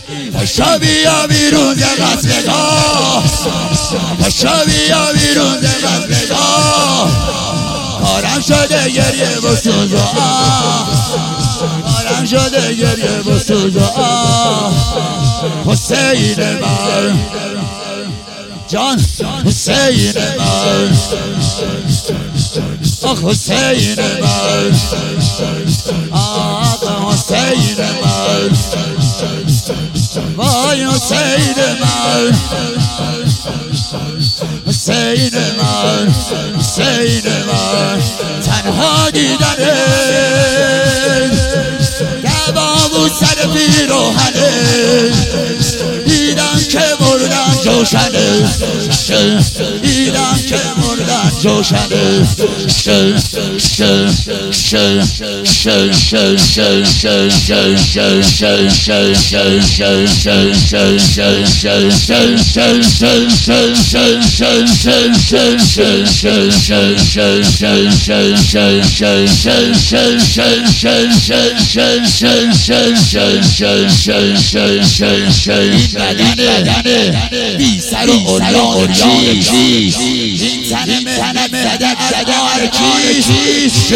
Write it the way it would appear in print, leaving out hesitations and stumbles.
پاشا بیا بیرون ز قتلگاه، پاشا بیا بیرون ز قتلگاه. کارم شده گریه و سوز و آه، کارم شده گریه و سوز و آه. حسین من جان، حسین من، آخ حسین من، آقا حسین من، وای حسین من، حسین من، حسین من. تنها دیدنه دوام سر پیراهنه، دیدم که مردن جوشنه، دیدم که مردن جوشنه. بی سر و اوریان چیست؟ این تن مهدد ادار کیست؟